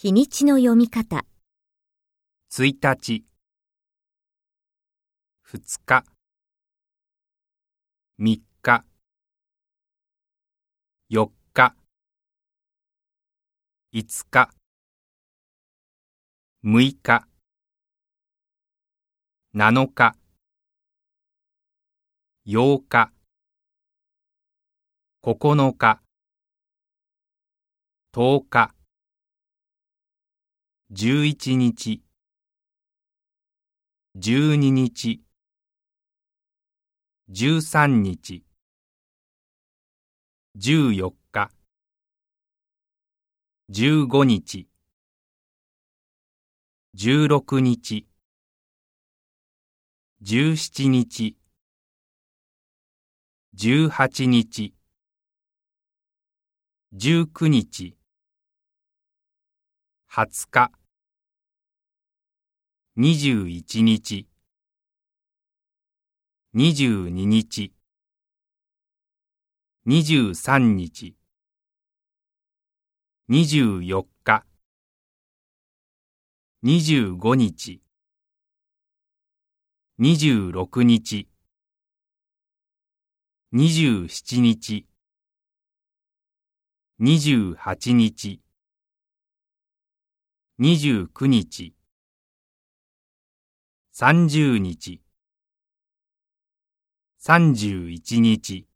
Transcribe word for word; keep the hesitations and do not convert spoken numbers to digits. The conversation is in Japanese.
日にちの読み方。 ついたち、ふつか、みっか、よっか、いつか、むいか、なのか、ようか、ここのか、とおか、じゅういちにち、じゅうににち、じゅうさんにち、じゅうよっか、じゅうごにち、じゅうろくにち、じゅうしちにち、じゅうはちにち、じゅうくにち、はつか、にじゅういちにち、にじゅうににち、にじゅうさんにち、にじゅうよっか、にじゅうごにち、にじゅうろくにち、にじゅうしちにち、にじゅうはちにち、にじゅうくにち、さんじゅうにち、さんじゅういちにち、